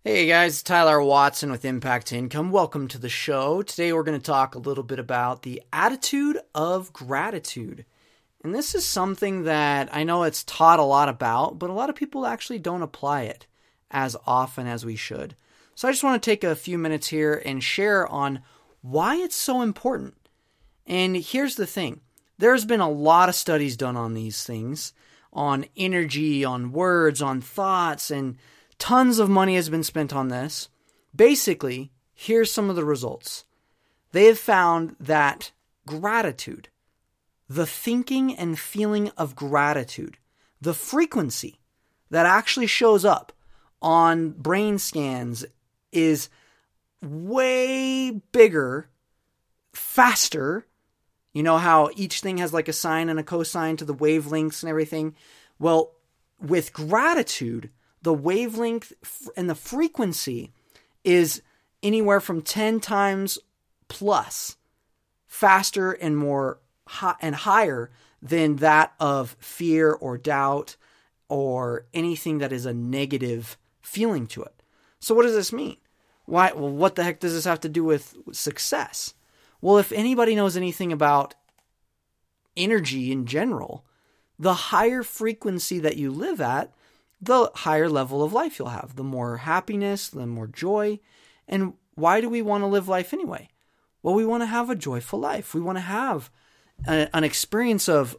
Hey guys, Tyler Watson with Impact to Income. Welcome to the show. Today we're going to talk a little bit about the attitude of gratitude. And this is something that I know it's taught a lot about, but a lot of people actually don't apply it as often as we should. So I just want to take a few minutes here and share on why it's so important. And here's the thing. There's been a lot of studies done on these things, on energy, on words, on thoughts, and tons of money has been spent on this. Basically, here's some of the results. They have found that gratitude, the thinking and feeling of gratitude, the frequency that actually shows up on brain scans is way bigger, faster. You know how each thing has like a sine and a cosine to the wavelengths and everything? Well, with gratitude, the wavelength and the frequency is anywhere from 10 times plus faster and more and higher than that of fear or doubt or anything that is a negative feeling to it. So what does this mean? Why? Well, what the heck does this have to do with success? Well, if anybody knows anything about energy in general, the higher frequency that you live at, the higher level of life you'll have, the more happiness, the more joy. And why do we want to live life anyway? Well, we want to have a joyful life. We want to have an experience of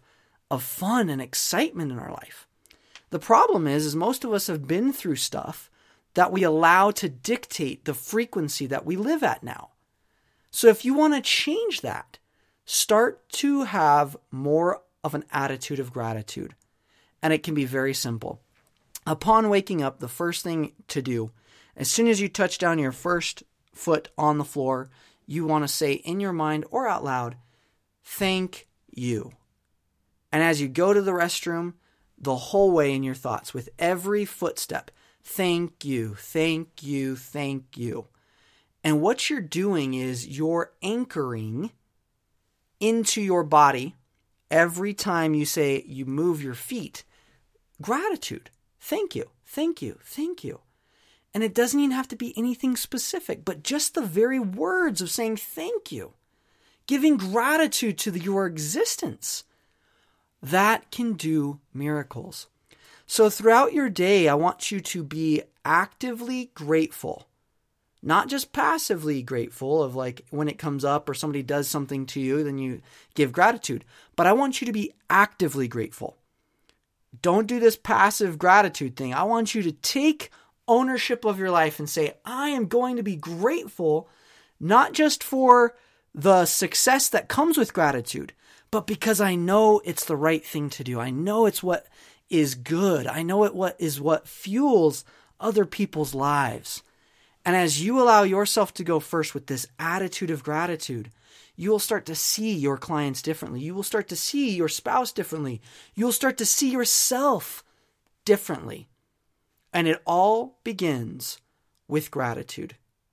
fun and excitement in our life. The problem is most of us have been through stuff that we allow to dictate the frequency that we live at now. So if you want to change that, start to have more of an attitude of gratitude. And it can be very simple. Upon waking up, the first thing to do, as soon as you touch down your first foot on the floor, you want to say in your mind or out loud, thank you. And as you go to the restroom, the whole way in your thoughts, with every footstep, thank you, thank you, thank you. And what you're doing is you're anchoring into your body every time you say you move your feet, gratitude. Thank you, thank you, thank you. And it doesn't even have to be anything specific, but just the very words of saying thank you, giving gratitude to your existence, that can do miracles. So throughout your day, I want you to be actively grateful, not just passively grateful of like when it comes up or somebody does something to you, then you give gratitude. But I want you to be actively grateful. Don't do this passive gratitude thing. I want you to take ownership of your life and say, I am going to be grateful, not just for the success that comes with gratitude, but because I know it's the right thing to do. I know it's what is good. I know what fuels other people's lives. And as you allow yourself to go first with this attitude of gratitude, you will start to see your clients differently. You will start to see your spouse differently. You'll start to see yourself differently. And it all begins with gratitude.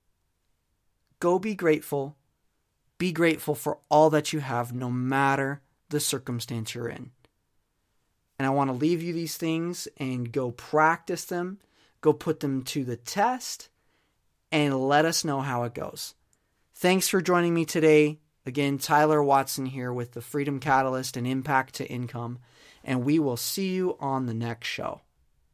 Go be grateful. Be grateful for all that you have, no matter the circumstance you're in. And I want to leave you these things and go practice them. Go put them to the test and let us know how it goes. Thanks for joining me today. Again, Tyler Watson here with the Freedom Catalyst and Impact to Income, and we will see you on the next show.